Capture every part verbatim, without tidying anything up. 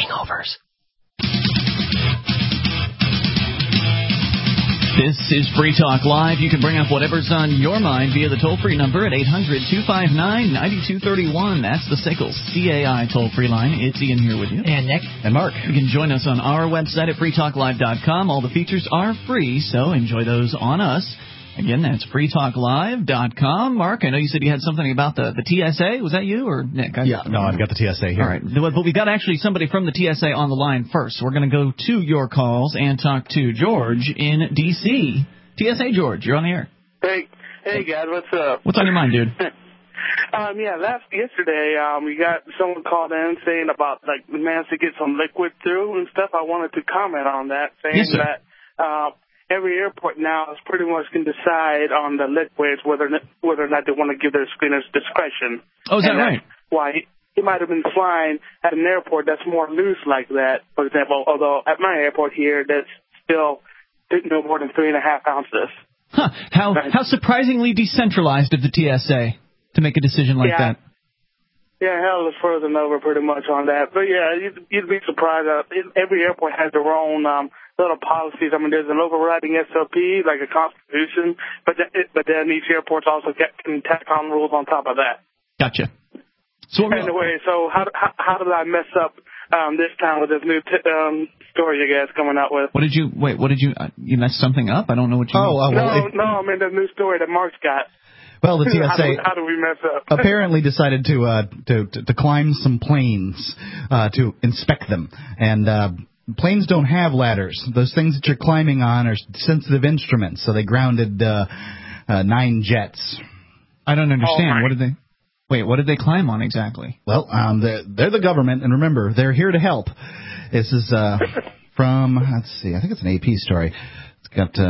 hangovers. This is Free Talk Live. You can bring up whatever's on your mind via the toll-free number at eight hundred two five nine nine two three one. That's the S A C L C A I toll-free line. It's Ian here with you. And Nick. And Mark. You can join us on our website at free talk live dot com. All the features are free, so enjoy those on us. Again, that's free talk live dot com. Mark, I know you said you had something about the, the T S A. Was that you or Nick? I, yeah, no, I've got the T S A here. All right, but we've got actually somebody from the T S A on the line first. So we're going to go to your calls and talk to George in D C T S A, George, you're on the air. Hey, hey guys, what's up? What's on your mind, dude? um, yeah, last yesterday, um, we got someone called in saying about like the managed to get some liquid through and stuff. I wanted to comment on that, saying yes, sir. that uh, every airport now is pretty much can decide on the liquids whether whether or not they want to give their screeners discretion. Oh, is that and right? Why he, he might have been flying at an airport that's more loose like that, for example. Although at my airport here, that's still no more than three and a half ounces. Huh. How right. how surprisingly decentralized of the T S A to make a decision like yeah. that. Yeah, hell is frozen over pretty much on that. But yeah, you'd, you'd be surprised. Uh, every airport has their own um, little policies. I mean, there's an overriding S O P, like a constitution, but th- but then each airport also get, can tack on rules on top of that. Gotcha. So anyway, so how how, how did I mess up um, this time with this new t- um, story you guys coming out with? What did you wait? What did you uh, you messed something up? I don't know what you. Oh, mean. Uh, well, no, it, no, I mean the new story that Mark's got. Well, the T S A how, do, how do we mess up? apparently decided to, uh, to to to climb some planes uh, to inspect them, and uh, planes don't have ladders. Those things that you're climbing on are sensitive instruments, so they grounded uh, uh, nine jets. I don't understand. Oh, what did they? Wait, what did they climb on exactly? Well, um, they're, they're the government, and remember, they're here to help. This is uh, from, let's see, I think it's an A P story. It's got,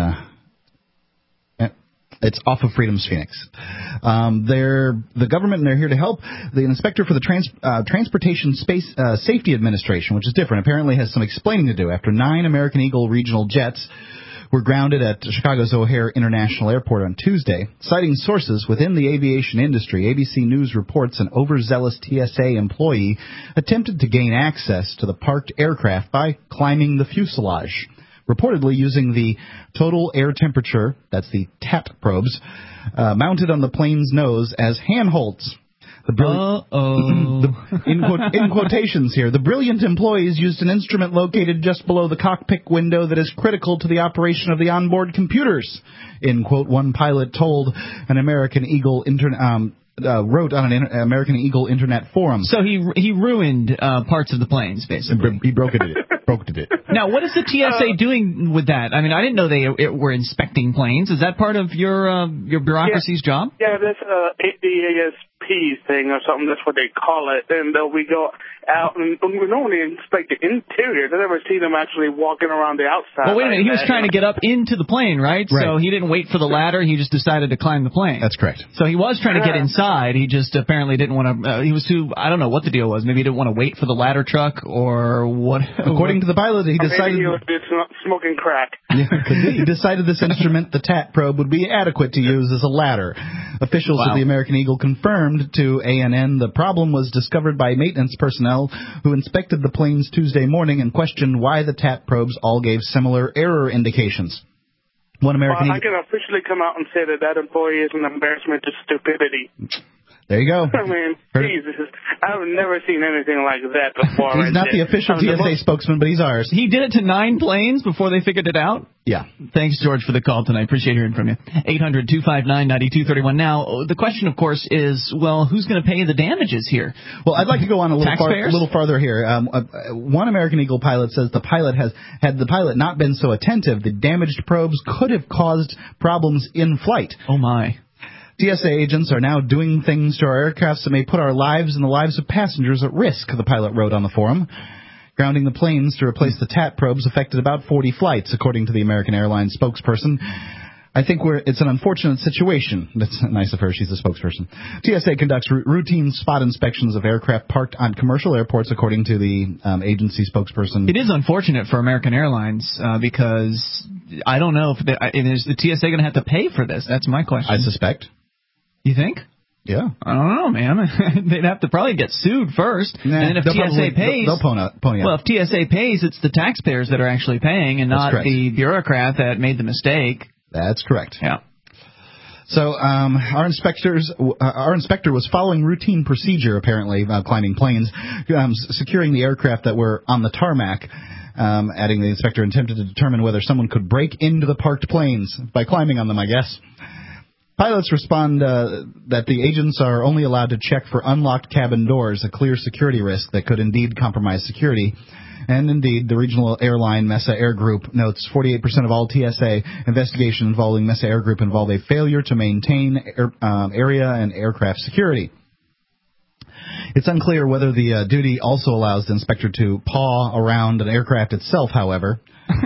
uh, it's off of Freedom's Phoenix. Um, they're the government, and they're here to help. The inspector for the trans, uh, Transportation Space uh, Safety Administration, which is different, apparently has some explaining to do after nine American Eagle regional jets were grounded at Chicago's O'Hare International Airport on Tuesday. Citing sources within the aviation industry, A B C News reports an overzealous T S A employee attempted to gain access to the parked aircraft by climbing the fuselage, reportedly using the total air temperature, that's the T A P probes, uh, mounted on the plane's nose as handholds. The brill- Uh-oh. the, in, quote, in quotations here, the brilliant employees used an instrument located just below the cockpit window that is critical to the operation of the onboard computers, in quote, one pilot told an American Eagle internet. Um, Uh, wrote on an inter- American Eagle Internet forum. So he he ruined uh, parts of the planes, basically. He broke it. broke it. Now, what is the T S A doing with that? I mean, I didn't know they it, were inspecting planes. Is that part of your uh, your bureaucracy's yeah. job? Yeah, that's uh, the A S P thing or something. That's what they call it. And uh, we go out and we normally inspect the interior. I never see them actually walking around the outside. Well, wait a minute. Like he was that. trying to get up into the plane, right? Right. So he didn't wait for the ladder. He just decided to climb the plane. That's correct. So he was trying to get inside. He just apparently didn't want to. Uh, he was too. I don't know what the deal was. Maybe he didn't want to wait for the ladder truck or what. According to the pilot, he Or decided. maybe he was just smoking crack. He decided this instrument, the T A T probe, would be adequate to use as a ladder. Officials Wow. of the American Eagle confirmed to A N N the problem was discovered by maintenance personnel who inspected the planes Tuesday morning and questioned why the T A T probes all gave similar error indications. One American Well, I Eagle. can officially come out and say that that employee is an embarrassment to stupidity. There you go. I mean, Heard it. Jesus, I've never seen anything like that before. He's right not there. the official I mean, T S A spokesman, but he's ours. He did it to nine planes before they figured it out? Yeah. Thanks, George, for the call tonight. Appreciate hearing from you. eight hundred two five nine nine two three one. Now, the question, of course, is, well, who's going to pay the damages here? Well, I'd like to go on a little, far, Taxpayers? a little farther here. Um, uh, one American Eagle pilot says the pilot has had the pilot not been so attentive, the damaged probes could have caused problems in flight. Oh, my. T S A agents are now doing things to our aircrafts that may put our lives and the lives of passengers at risk, the pilot wrote on the forum. Grounding the planes to replace the T A T probes affected about forty flights, according to the American Airlines spokesperson. I think we're, it's an unfortunate situation. That's nice of her. She's a spokesperson. T S A conducts r- routine spot inspections of aircraft parked on commercial airports, according to the um, agency spokesperson. It is unfortunate for American Airlines uh, because I don't know if, they, is the T S A going to have to pay for this. That's my question. I suspect. You think? Yeah. I don't know, man. They'd have to probably get sued first. Nah, and if they'll T S A probably, pays... They'll, they'll pony up. Pony up. Well, if T S A pays, it's the taxpayers that are actually paying and not the bureaucrat that made the mistake. That's correct. Yeah. So um, our inspectors, uh, our inspector was following routine procedure, apparently, uh, climbing planes, um, securing the aircraft that were on the tarmac. Um, adding the inspector attempted to determine whether someone could break into the parked planes by climbing on them, I guess. Pilots respond uh, that the agents are only allowed to check for unlocked cabin doors, a clear security risk that could indeed compromise security. And indeed, the regional airline Mesa Air Group notes forty-eight percent of all T S A investigations involving Mesa Air Group involve a failure to maintain air, um, area and aircraft security. It's unclear whether the uh, duty also allows the inspector to paw around an aircraft itself, however.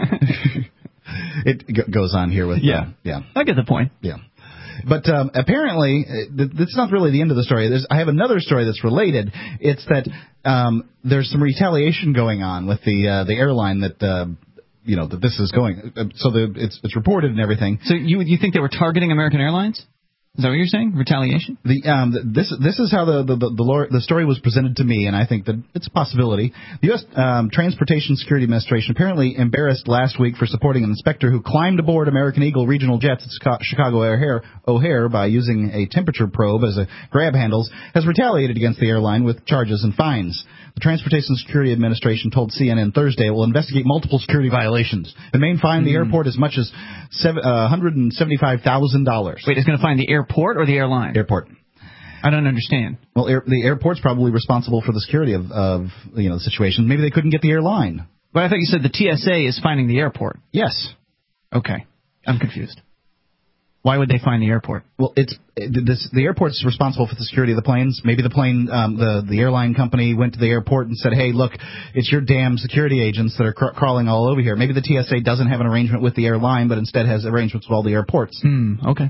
It g- goes on here with... Yeah. Uh, yeah. I get the point. Yeah. But um, apparently, that's not really the end of the story. There's, I have another story that's related. It's that um, there's some retaliation going on with the uh, the airline that... Uh, you know, that this is going... Uh, so the, it's, it's reported and everything. So you you think they were targeting American Airlines? Is that what you're saying? Retaliation? The um this this is how the the the, the, lore, the story was presented to me, and I think that it's a possibility. The U S Um, Transportation Security Administration apparently embarrassed last week for supporting an inspector who climbed aboard American Eagle regional jets at Chicago O'Hare, O'Hare by using a temperature probe as a grab handles, has retaliated against the airline with charges and fines. The Transportation Security Administration told C N N Thursday it will investigate multiple security violations and may fine the airport as much as seven, uh, one hundred seventy-five thousand dollars. Wait, it's going to fine the airport or the airline? Airport. I don't understand. Well, air, the airport's probably responsible for the security of, of you know the situation. Maybe they couldn't get the airline. But I thought you said the T S A is fining the airport. Yes. Okay. I'm confused. Why would they fine the airport? Well, it's it, this, the airport's responsible for the security of the planes. Maybe the plane, um, the the airline company went to the airport and said, "Hey, look, it's your damn security agents that are cr- crawling all over here." Maybe the T S A doesn't have an arrangement with the airline, but instead has arrangements with all the airports. Hmm. Okay.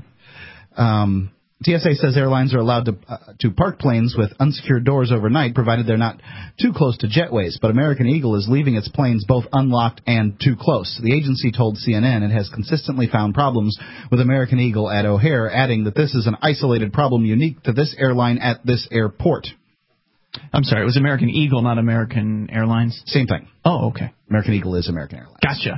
Um, T S A says airlines are allowed to uh, to park planes with unsecured doors overnight, provided they're not too close to jetways. But American Eagle is leaving its planes both unlocked and too close. The agency told C N N it has consistently found problems with American Eagle at O'Hare, adding that this is an isolated problem unique to this airline at this airport. I'm sorry, it was American Eagle, not American Airlines? Same thing. Oh, okay. American Eagle is American Airlines. Gotcha.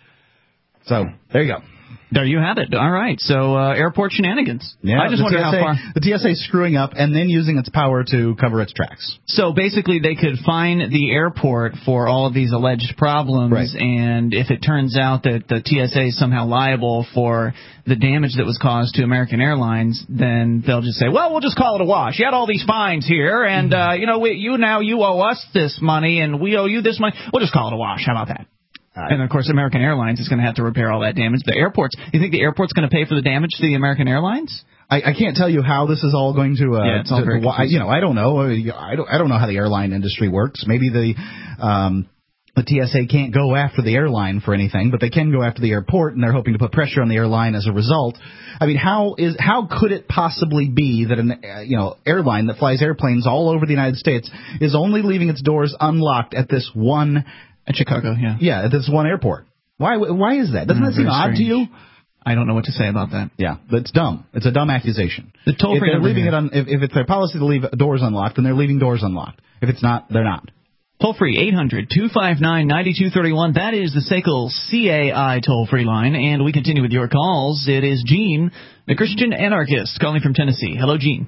So, there you go. There you have it. All right. So, uh, airport shenanigans. Yeah, I just wonder T S A, how far. The T S A screwing up and then using its power to cover its tracks. So, basically, they could fine the airport for all of these alleged problems. Right. And if it turns out that the T S A is somehow liable for the damage that was caused to American Airlines, then they'll just say, well, we'll just call it a wash. You had all these fines here, and, uh, you know, we, you now you owe us this money, and we owe you this money. We'll just call it a wash. How about that? Uh, and, of course, American Airlines is going to have to repair all that damage. The airports, you think the airport's going to pay for the damage to the American Airlines? I, I can't tell you how this is all going to, uh, yeah, it's all to, very to you know, I don't know. I don't, I don't know how the airline industry works. Maybe the, um, the T S A can't go after the airline for anything, but they can go after the airport, and they're hoping to put pressure on the airline as a result. I mean, how is how could it possibly be that an uh, you know airline that flies airplanes all over the United States is only leaving its doors unlocked at this one at Chicago? Yeah, yeah, at this one airport. Why why is that? Doesn't Mm, that seem odd strange. to you? I don't know what to say about that. Yeah, that's dumb. It's a dumb accusation. The toll if free they're number leaving here. it on, if, if it's their policy to leave doors unlocked, then they're leaving doors unlocked. If it's not, they're not. Toll free, eight hundred two five nine nine two three one. That is the S A C L C A I toll free line. And we continue with your calls. It is Gene, the Christian anarchist, calling from Tennessee. Hello, Gene.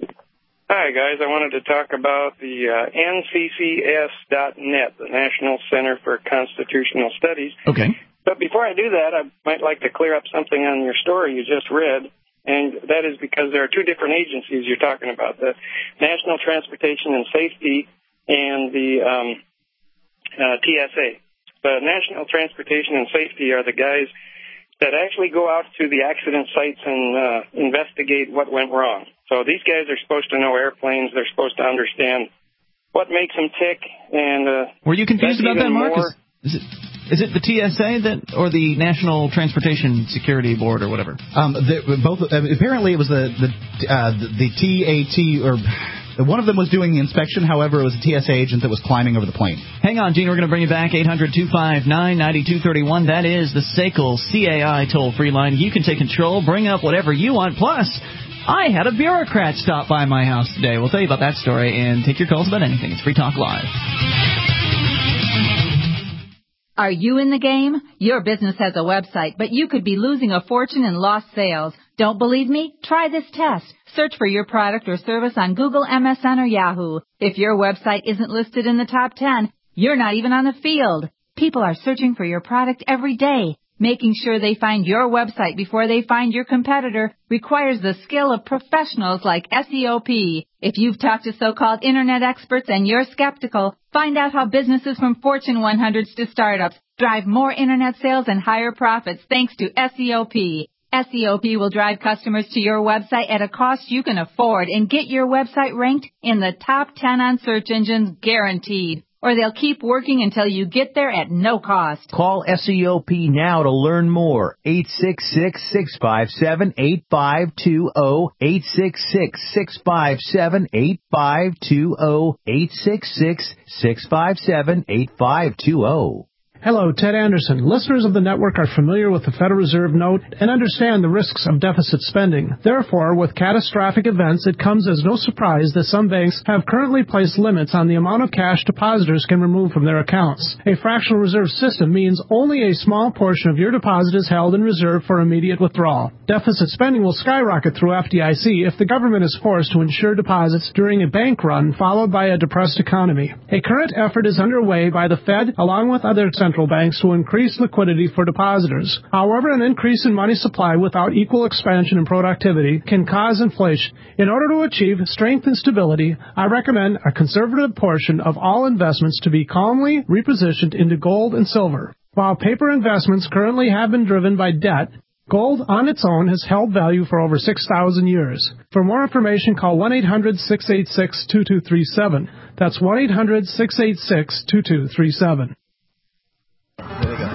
Hi, guys. I wanted to talk about the uh, N C C S dot net, the National Center for Constitutional Studies. Okay. But before I do that, I might like to clear up something on your story you just read, and that is because there are two different agencies you're talking about, the National Transportation and Safety and the um, uh, T S A. The National Transportation and Safety are the guys that actually go out to the accident sites and uh, investigate what went wrong. So these guys are supposed to know airplanes. They're supposed to understand what makes them tick. And uh, were you confused about that, Mark? More... Is, is it is it the T S A that or the National Transportation Security Board or whatever? Um, the, both uh, apparently it was the the uh, the T A T or. One of them was doing the inspection. However, it was a T S A agent that was climbing over the plane. Hang on, Gene. We're going to bring you back. eight hundred two five nine nine two three one. That is the S A C L C A I toll-free line. You can take control, bring up whatever you want. Plus, I had a bureaucrat stop by my house today. We'll tell you about that story and take your calls about anything. It's Free Talk Live. Are you in the game? Your business has a website, but you could be losing a fortune in lost sales. Don't believe me? Try this test. Search for your product or service on Google, M S N, or Yahoo. If your website isn't listed in the top ten, you're not even on the field. People are searching for your product every day. Making sure they find your website before they find your competitor requires the skill of professionals like S E O P. If you've talked to so-called internet experts and you're skeptical, find out how businesses from Fortune one hundreds to startups drive more internet sales and higher profits thanks to S E O P. S E O P will drive customers to your website at a cost you can afford and get your website ranked in the top ten on search engines guaranteed. Or they'll keep working until you get there at no cost. Call S E O P now to learn more. eight six six, six five seven, eight five two zero. eight six six, six five seven, eight five two zero. eight six six, six five seven, eight five two zero. Hello, Ted Anderson. Listeners of the network are familiar with the Federal Reserve note and understand the risks of deficit spending. Therefore, with catastrophic events, it comes as no surprise that some banks have currently placed limits on the amount of cash depositors can remove from their accounts. A fractional reserve system means only a small portion of your deposit is held in reserve for immediate withdrawal. Deficit spending will skyrocket through F D I C if the government is forced to insure deposits during a bank run followed by a depressed economy. A current effort is underway by the Fed along with other central banks to increase liquidity for depositors. However, an increase in money supply without equal expansion in productivity can cause inflation. In order to achieve strength and stability, I recommend a conservative portion of all investments to be calmly repositioned into gold and silver. While paper investments currently have been driven by debt, gold on its own has held value for over six thousand years. For more information, call one eight hundred, six eight six, two two three seven. That's one eight hundred, six eight six, two two three seven. There we go.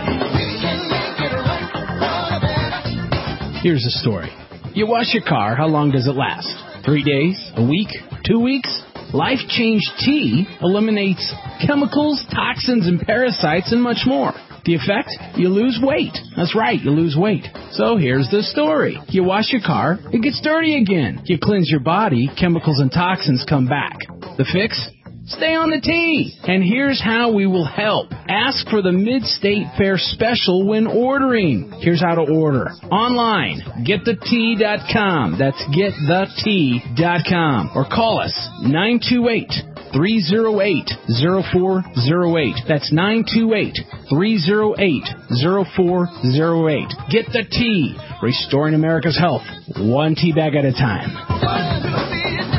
Here's the story. You wash your car, how long does it last? Three days? A week? Two weeks? Life Change Tea eliminates chemicals, toxins, and parasites, and much more. The effect? You lose weight. That's right, you lose weight. So here's the story. You wash your car, it gets dirty again. You cleanse your body, chemicals and toxins come back. The fix? Stay on the tea. And here's how we will help. Ask for the Mid-State Fair special when ordering. Here's how to order. Online, get the tea dot com. That's get the tea dot com. Or call us, nine two eight, three oh eight, oh four oh eight. That's nine two eight, three oh eight, oh four oh eight. Get the tea. Restoring America's health, one tea bag at a time.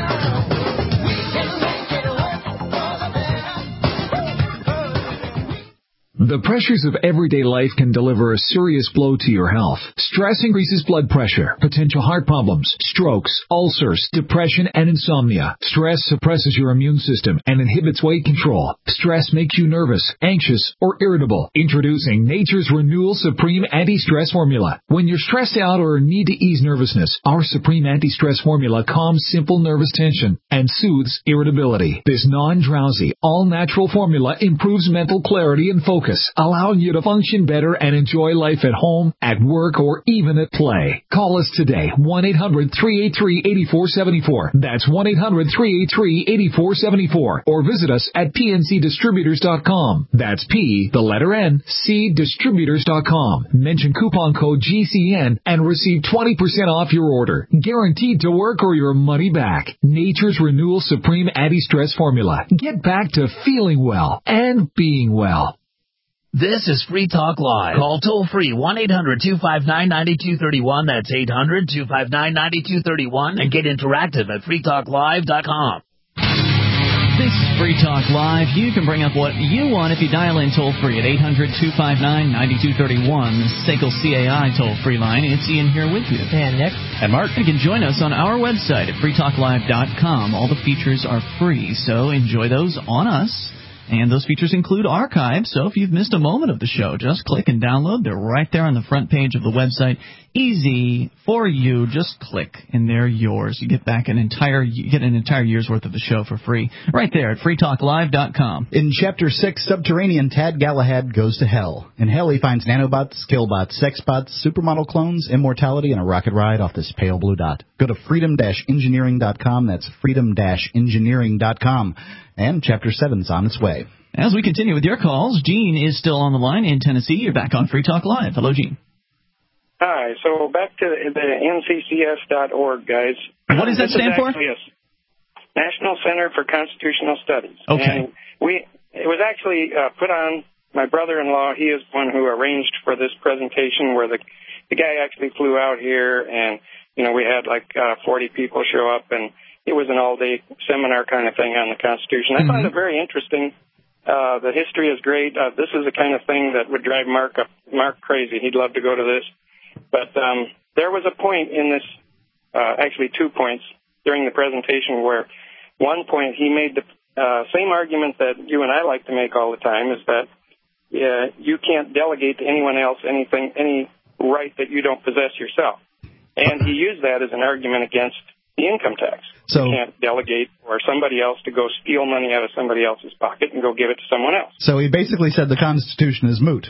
The pressures of everyday life can deliver a serious blow to your health. Stress increases blood pressure, potential heart problems, strokes, ulcers, depression, and insomnia. Stress suppresses your immune system and inhibits weight control. Stress makes you nervous, anxious, or irritable. Introducing Nature's Renewal Supreme Anti-Stress Formula. When you're stressed out or need to ease nervousness, our Supreme Anti-Stress Formula calms simple nervous tension and soothes irritability. This non-drowsy, all-natural formula improves mental clarity and focus, allowing you to function better and enjoy life at home, at work, or even at play. Call us today, one eight hundred, three eight three, eight four seven four. That's one eight hundred, three eight three, eight four seven four. Or visit us at P N C distributors dot com. That's P, the letter N, C distributors dot com. Mention coupon code G C N and receive twenty percent off your order. Guaranteed to work or your money back. Nature's Renewal Supreme Anti-Stress Formula. Get back to feeling well and being well. This is Free Talk Live. Call toll-free one eight hundred, two five nine, nine two three one. That's eight hundred, two five nine, nine two three one. And get interactive at free talk live dot com. This is Free Talk Live. You can bring up what you want if you dial in toll-free at eight hundred, two five nine, nine two three one. The S A C L C A I toll-free line. It's Ian here with you. And Nick. And Mark. You can join us on our website at free talk live dot com. All the features are free, so enjoy those on us. And those features include archives, so if you've missed a moment of the show, just click and download. They're right there on the front page of the website. easy for you. Just click, and they're yours. You get back an entire you get an entire year's worth of the show for free right there at free talk live dot com. In Chapter six, Subterranean, Tad Galahad goes to hell. In hell, he finds nanobots, skillbots, sexbots, supermodel clones, immortality, and a rocket ride off this pale blue dot. Go to freedom dash engineering dot com. That's freedom dash engineering dot com. And Chapter seven is on its way. As we continue with your calls, Gene is still on the line in Tennessee. You're back on Free Talk Live. Hello, Gene. Hi. So back to the, the N C C S dot org, guys. What does that this stand for? Yes, National Center for Constitutional Studies. Okay. And we it was actually uh, put on. My brother-in-law, he is one who arranged for this presentation, where the the guy actually flew out here, and you know we had like uh, forty people show up, and it was an all-day seminar kind of thing on the Constitution. I mm-hmm. found it very interesting. Uh, the history is great. Uh, this is the kind of thing that would drive Mark up, Mark crazy. He'd love to go to this. But um, there was a point in this, uh, actually two points during the presentation, where one point he made the uh, same argument that you and I like to make all the time, is that uh, you can't delegate to anyone else anything, any right that you don't possess yourself. And he used that as an argument against the income tax. So, you can't delegate for somebody else to go steal money out of somebody else's pocket and go give it to someone else. So he basically said the Constitution is moot.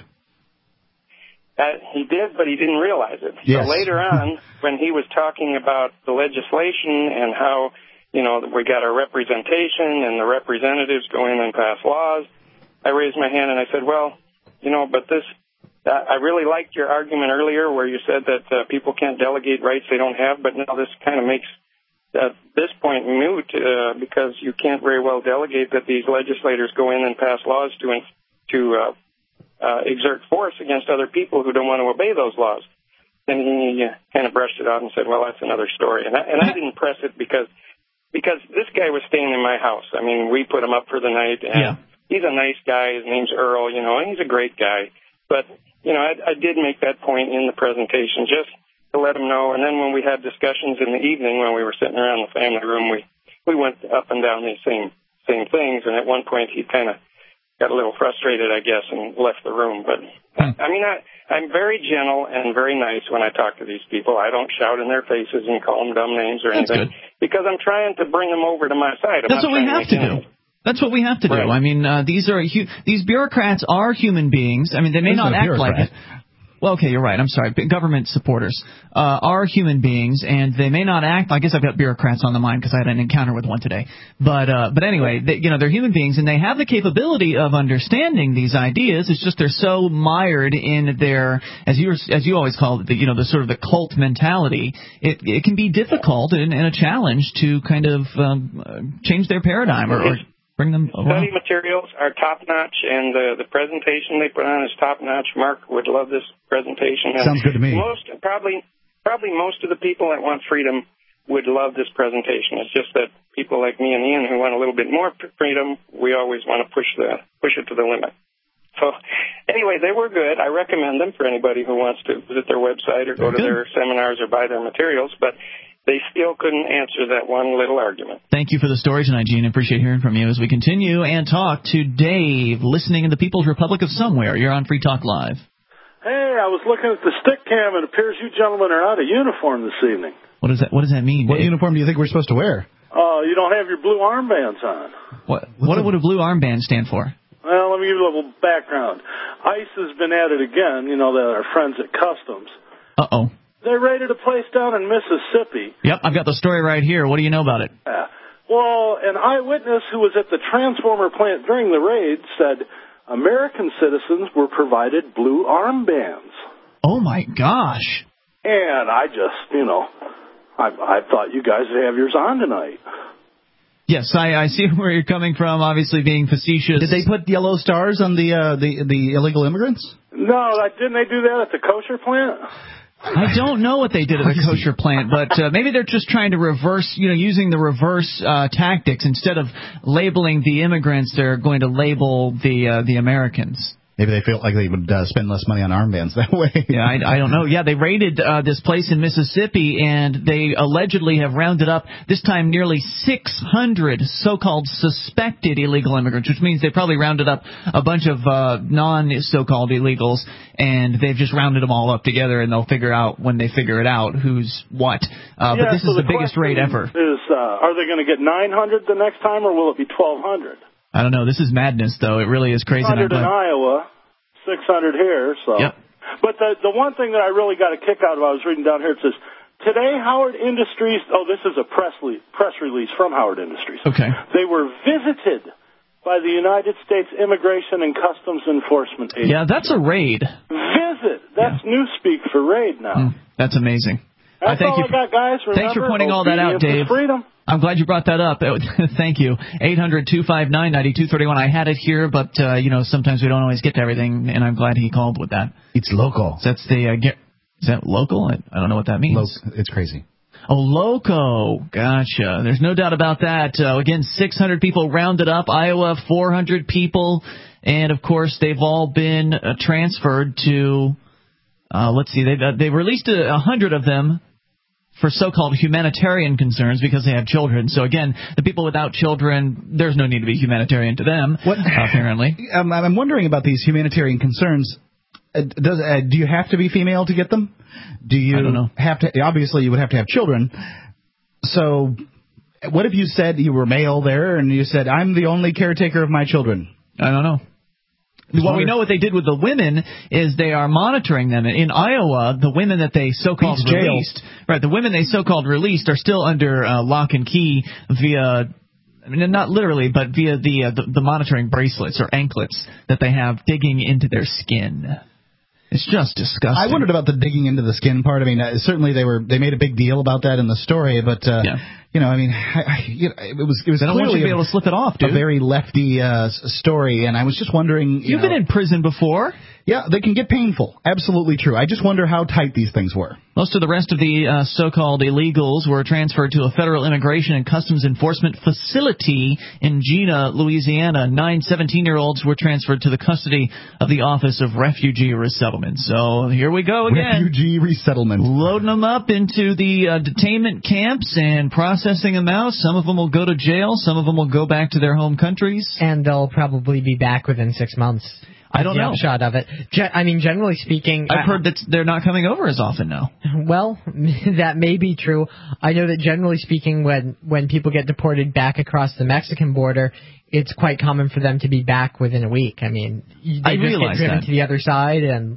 Uh, he did, but he didn't realize it. Yes. So later on, when he was talking about the legislation and how, you know, we got our representation and the representatives go in and pass laws, I raised my hand and I said, well, you know, but this, uh, I really liked your argument earlier where you said that uh, people can't delegate rights they don't have, but now this kind of makes at this point moot uh, because you can't very well delegate that these legislators go in and pass laws to to uh, uh, exert force against other people who don't want to obey those laws. And he uh, kind of brushed it out and said, well, that's another story. And I, and I didn't press it because because this guy was staying in my house. I mean, we put him up for the night, and yeah. he's a nice guy. His name's Earl, you know, and he's a great guy. But, you know, I, I did make that point in the presentation just to let him know. And then when we had discussions in the evening when we were sitting around the family room, we, we went up and down these same same things. And at one point he kind of got a little frustrated, I guess, and left the room. But, hmm. I mean, I, I'm very gentle and very nice when I talk to these people. I don't shout in their faces and call them dumb names or That's anything. Good. Because I'm trying to bring them over to my side. I'm That's what we have to do. That's what we have to do. Right. I mean, uh, these are hu- these bureaucrats are human beings. I mean, they may There's not no act bureaucrat. like it. Well, okay, you're right. I'm sorry. Government supporters uh, are human beings, and they may not act. I guess I've got bureaucrats on the mind because I had an encounter with one today. But uh, but anyway, they, you know, they're human beings, and they have the capability of understanding these ideas. It's just they're so mired in their, as you as you always call it, the, you know, the sort of the cult mentality. It it can be difficult and, and a challenge to kind of um, change their paradigm or. or Bring them around. Study materials are top-notch, and the, the presentation they put on is top-notch. Mark would love this presentation. And Sounds good to me. Most, probably, probably most of the people that want freedom would love this presentation. It's just that people like me and Ian who want a little bit more freedom, we always want to push the push it to the limit. So anyway, they were good. I recommend them for anybody who wants to visit their website or go to their seminars or buy their materials, but they still couldn't answer that one little argument. Thank you for the story tonight, Gene. I appreciate hearing from you as we continue and talk to Dave, listening in the People's Republic of Somewhere. You're on Free Talk Live. Hey, I was looking at the stick cam, and it appears you gentlemen are out of uniform this evening. What does that What does that mean, What Dave? uniform do you think we're supposed to wear? Oh, uh, you don't have your blue armbands on. What What would a blue armband stand for? Well, let me give you a little background. ICE has been at it again, you know, our friends at Customs. Uh-oh. They raided a place down in Mississippi. Yep, I've got the story right here. What do you know about it? Uh, well, an eyewitness who was at the transformer plant during the raid said American citizens were provided blue armbands. Oh, my gosh. And I just, you know, I, I thought you guys would have yours on tonight. Yes, I, I see where you're coming from, obviously being facetious. Did they put yellow stars on the uh, the, the illegal immigrants? No, didn't they do that at the kosher plant? I don't know what they did at the kosher plant, but uh, maybe they're just trying to reverse, you know, using the reverse uh, tactics. Instead of labeling the immigrants, they're going to label the uh, the Americans. Maybe they felt like they would uh, spend less money on armbands that way. Yeah, I, I don't know. Yeah, they raided uh, this place in Mississippi, and they allegedly have rounded up, this time nearly six hundred so-called suspected illegal immigrants, which means they probably rounded up a bunch of uh, non-so-called illegals, and they've just rounded them all up together, and they'll figure out, when they figure it out, who's what. Uh, yeah, but this so is the, the biggest raid ever. Is, uh, are they going to get nine hundred the next time, or will it be twelve hundred? I don't know. This is madness, though. It really is crazy. one hundred in Iowa, six hundred here. So. Yep. But the the one thing that I really got a kick out of, I was reading down here, it says, today Howard Industries, oh, this is a press, le- press release from Howard Industries. Okay. They were visited by the United States Immigration and Customs Enforcement Agency. Yeah, that's a raid. Visit. That's yeah. newspeak for raid now. Mm, that's amazing. That's I thank all you I got, guys. Remember, thanks for pointing all that out, Dave. Freedom. I'm glad you brought that up. Thank you. eight hundred two five nine nine two three one. I had it here, but, uh, you know, sometimes we don't always get to everything, and I'm glad he called with that. It's local. So that's the, uh, get, is that local? I, I don't know what that means. Lo- it's crazy. Oh, loco. Gotcha. There's no doubt about that. Uh, again, six hundred people rounded up. Iowa, four hundred people. And, of course, they've all been uh, transferred to, uh, let's see, they've, uh, they've released a, a hundred of them for so-called humanitarian concerns because they have children. So, again, the people without children, there's no need to be humanitarian to them, what? apparently. Um, I'm wondering about these humanitarian concerns. Uh, does uh, do you have to be female to get them? Do you I don't know. have to? Obviously, you would have to have children. So, what if you said you were male there and you said, I'm the only caretaker of my children? I don't know. Well, we know what they did with the women is they are monitoring them. In Iowa, the women that they so-called Beats jail. released, right? The women they so-called released are still under uh, lock and key via, I mean, not literally, but via the, uh, the the monitoring bracelets or anklets that they have digging into their skin. It's just disgusting. I wondered about the digging into the skin part. I mean, uh, certainly they were they made a big deal about that in the story, but uh, yeah. you know, I mean, I, I, you know, it was it was they don't want you clearly to be able to slip it off, dude. A very lefty uh, story, and I was just wondering. You You've know, been in prison before. Yeah, they can get painful. Absolutely true. I just wonder how tight these things were. Most of the rest of the uh, so-called illegals were transferred to a federal immigration and customs enforcement facility in Gina, Louisiana. Nine seventeen-year-olds were transferred to the custody of the Office of Refugee Resettlement. So here we go again. Refugee resettlement. Loading them up into the uh, detainment camps and processing them out. Some of them will go to jail. Some of them will go back to their home countries. And they'll probably be back within six months. I don't the know. Upshot of it. Ge- I mean, generally speaking, I've I, heard that they're not coming over as often now. Well, that may be true. I know that generally speaking, when when people get deported back across the Mexican border, it's quite common for them to be back within a week. I mean, they I just realize get driven that. to the other side and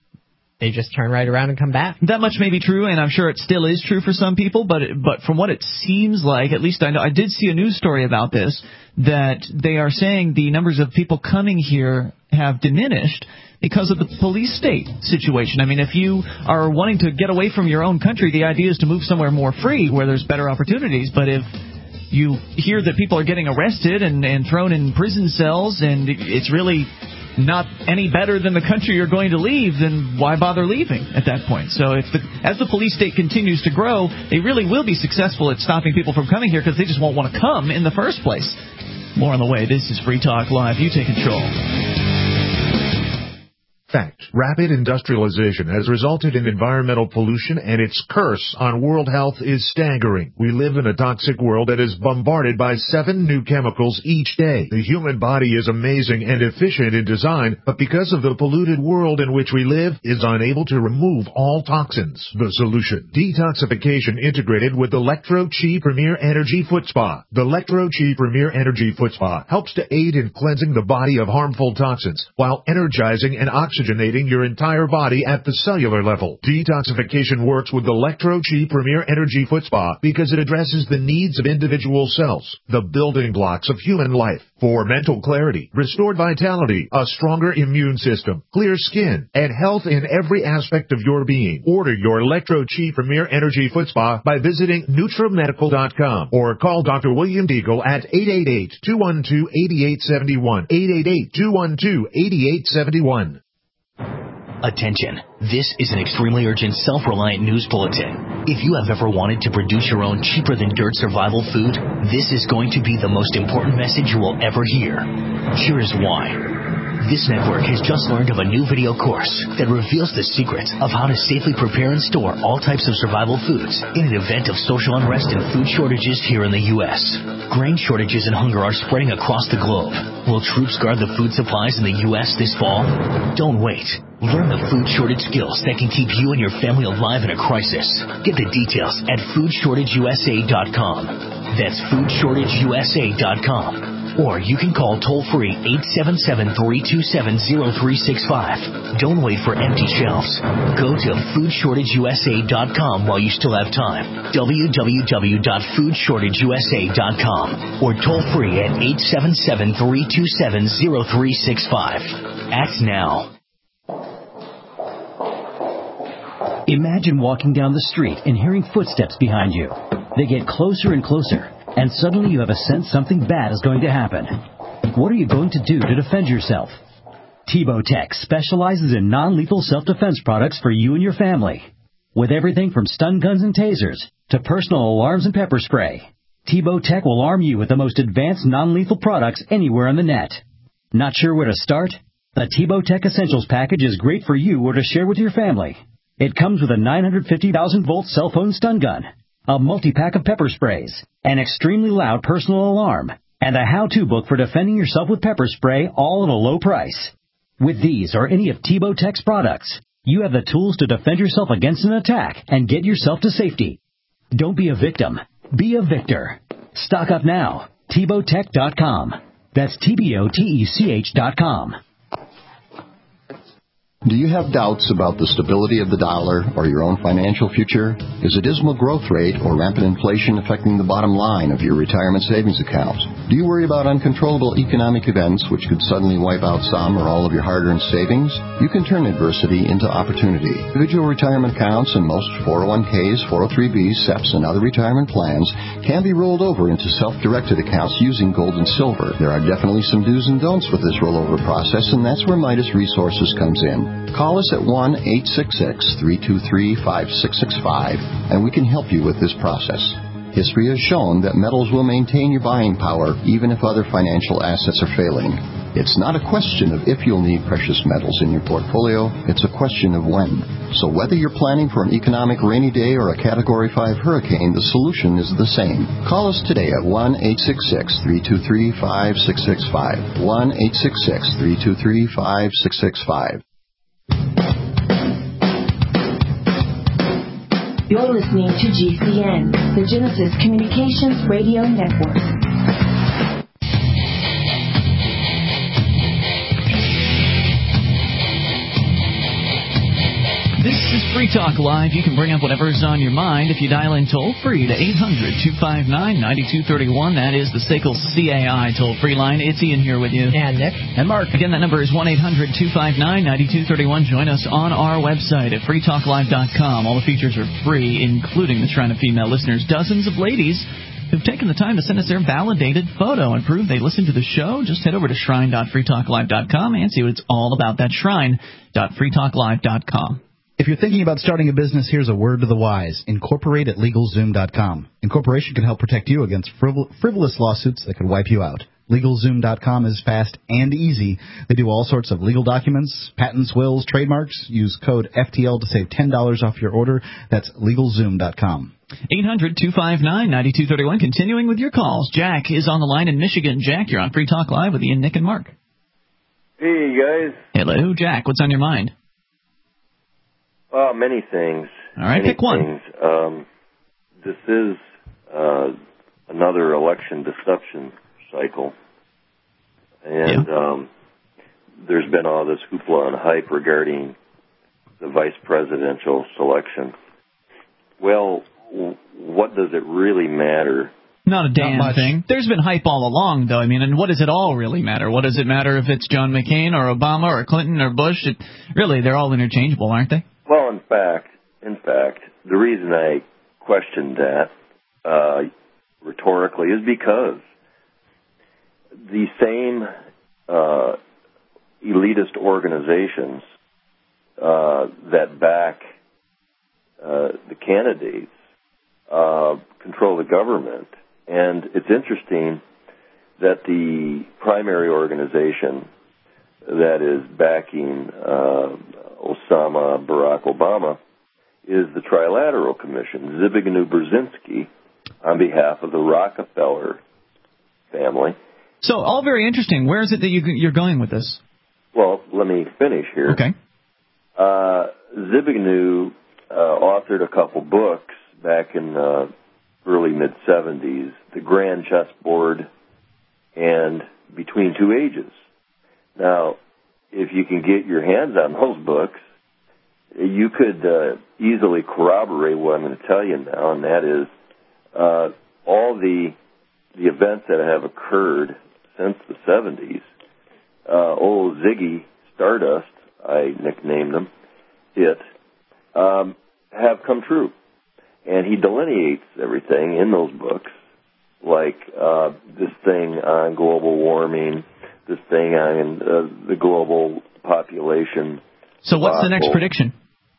they just turn right around and come back. That much may be true, and I'm sure it still is true for some people, but it, but from what it seems like, at least I know, I did see a news story about this, that they are saying the numbers of people coming here have diminished because of the police state situation. I mean, if you are wanting to get away from your own country, the idea is to move somewhere more free where there's better opportunities, but if you hear that people are getting arrested and, and thrown in prison cells and it's really not any better than the country you're going to leave, then why bother leaving at that point? So if the, as the police state continues to grow, they really will be successful at stopping people from coming here because they just won't want to come in the first place. More on the way. This is Free Talk Live. You take control. Fact. Rapid industrialization has resulted in environmental pollution, and its curse on world health is staggering. We live in a toxic world that is bombarded by seven new chemicals each day. The human body is amazing and efficient in design, but because of the polluted world in which we live, is unable to remove all toxins. The solution: detoxification integrated with Electro-Chi Premier Energy Foot Spa. The Electro-Chi Premier Energy Foot Spa helps to aid in cleansing the body of harmful toxins while energizing and oxygenating oxygenating your entire body at the cellular level. Detoxification works with Electro-Chi Premier Energy Foot Spa because it addresses the needs of individual cells, the building blocks of human life, for mental clarity, restored vitality, a stronger immune system, clear skin, and health in every aspect of your being. Order your Electro-Chi Premier Energy Foot Spa by visiting Nutra Medical dot com or call Doctor William Deagle at eight eight eight, two one two, eight eight seven one, eight eight eight, two one two, eight eight seven one. Attention. This is an extremely urgent, self-reliant news bulletin. If you have ever wanted to produce your own cheaper-than-dirt survival food, this is going to be the most important message you will ever hear. Here is why. This network has just learned of a new video course that reveals the secret of how to safely prepare and store all types of survival foods in an event of social unrest and food shortages here in the U S. Grain shortages and hunger are spreading across the globe. Will troops guard the food supplies in the U S this fall? Don't wait. Learn the food shortage skills that can keep you and your family alive in a crisis. Get the details at food shortage u s a dot com. That's food shortage u s a dot com. Or you can call toll-free eight seven seven, three two seven, zero three six five. Don't wait for empty shelves. Go to food shortage u s a dot com while you still have time. w w w dot food shortage u s a dot com. Or toll-free at eight seven seven, three two seven, zero three six five. Act now. Imagine walking down the street and hearing footsteps behind you. They get closer and closer, and suddenly you have a sense something bad is going to happen. What are you going to do to defend yourself? Tebow Tech specializes in non-lethal self-defense products for you and your family. With everything from stun guns and tasers to personal alarms and pepper spray, Tebow Tech will arm you with the most advanced non-lethal products anywhere on the net. Not sure where to start? The Tebow Tech Essentials package is great for you or to share with your family. It comes with a nine hundred fifty thousand volt cell phone stun gun, a multi-pack of pepper sprays, an extremely loud personal alarm, and a how-to book for defending yourself with pepper spray, all at a low price. With these or any of Tebow Tech's products, you have the tools to defend yourself against an attack and get yourself to safety. Don't be a victim. Be a victor. Stock up now. Tebow Tech dot com. That's T B O T E C H dot com. Do you have doubts about the stability of the dollar or your own financial future? Is a dismal growth rate or rampant inflation affecting the bottom line of your retirement savings account? Do you worry about uncontrollable economic events which could suddenly wipe out some or all of your hard-earned savings? You can turn adversity into opportunity. Individual retirement accounts and most four oh one k's, four oh three b's, S E Ps, and other retirement plans can be rolled over into self-directed accounts using gold and silver. There are definitely some do's and don'ts with this rollover process, and that's where Midas Resources comes in. Call us at one eight six six, three two three, five six six five, and we can help you with this process. History has shown that metals will maintain your buying power even if other financial assets are failing. It's not a question of if you'll need precious metals in your portfolio, it's a question of when. So whether you're planning for an economic rainy day or a Category five hurricane, the solution is the same. Call us today at one eight six six, three two three, five six six five, one eight six six, three two three, five six six five. You're listening to G C N, the Genesis Communications Radio Network. This is Free Talk Live. You can bring up whatever's on your mind if you dial in toll-free to eight hundred, two five nine, nine two three one. That is the S A C L C A I toll-free line. It's Ian here with you. And Nick. And Mark. Again, that number is one eight hundred, two five nine, nine two three one. Join us on our website at free talk live dot com. All the features are free, including the Shrine of Female Listeners. Dozens of ladies who've taken the time to send us their validated photo and prove they listen to the show. Just head over to shrine dot free talk live dot com and see what it's all about. That's shrine dot free talk live dot com. If you're thinking about starting a business, here's a word to the wise. Incorporate at legal zoom dot com. Incorporation can help protect you against frivol- frivolous lawsuits that could wipe you out. legal zoom dot com is fast and easy. They do all sorts of legal documents, patents, wills, trademarks. Use code F T L to save ten dollars off your order. That's legal zoom dot com. eight hundred, two five nine, nine two three one. Continuing with your calls. Jack is on the line in Michigan. Jack, you're on Free Talk Live with Ian, Nick, and Mark. Hey, guys. Hello, Jack. What's on your mind? Uh, many things. All right, many pick one. Things. Um, this is uh, another election deception cycle. And yeah. um, there's been all this hoopla and hype regarding the vice presidential selection. Well, w- what does it really matter? Not a damn Not thing. There's been hype all along, though. I mean, and what does it all really matter? What does it matter if it's John McCain or Obama or Clinton or Bush? It, really, they're all interchangeable, aren't they? Well, in fact, in fact, the reason I questioned that uh, rhetorically is because the same uh, elitist organizations uh, that back uh, the candidates uh, control the government. And it's interesting that the primary organization that is backing uh, Osama Barack Obama is the Trilateral Commission, Zbigniew Brzezinski, on behalf of the Rockefeller family. So all very interesting. Where is it that you, you're going with this? Well, let me finish here. Okay. Uh, Zbigniew uh, authored a couple books back in the early mid-seventies, The Grand Chessboard and Between Two Ages. Now, if you can get your hands on those books, you could uh, easily corroborate what I'm going to tell you now, and that is uh, all the the events that have occurred since the seventies. Uh, old Ziggy Stardust, I nicknamed him, it, um, have come true. And he delineates everything in those books, like uh, this thing on global warming, this thing on uh, the global population. So what's the next prediction?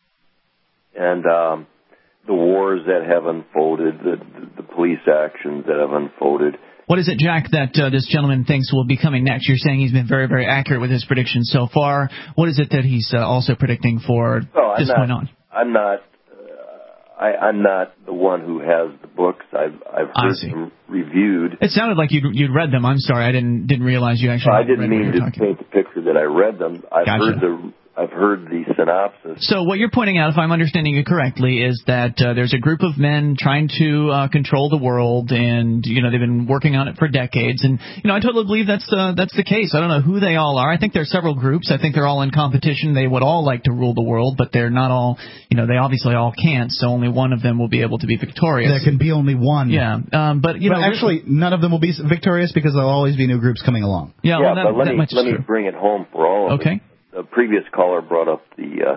And um, the wars that have unfolded, the, the police actions that have unfolded. What is it, Jack, that uh, this gentleman thinks will be coming next? You're saying he's been very, very accurate with his predictions so far. What is it that he's uh, also predicting for no, this not, point on? I'm not. Uh, I, I'm not the one who has the books. I've I've heard them reviewed. It sounded like you'd you'd read them. I'm sorry, I didn't didn't realize you actually. I didn't read mean to paint the picture that I read them. I've Gotcha. heard the. I've heard the synopsis. So what you're pointing out, if I'm understanding you correctly, is that uh, there's a group of men trying to uh, control the world, and you know they've been working on it for decades. And you know I totally believe that's uh, that's the case. I don't know who they all are. I think there are several groups. I think they're all in competition. They would all like to rule the world, but they're not all. You know they obviously all can't. So only one of them will be able to be victorious. There can be only one. Yeah, um, but you but know actually none of them will be victorious because there'll always be new groups coming along. Yeah, yeah well, that, but let that me much let is me true. bring it home for all of okay. us. A previous caller brought up the uh,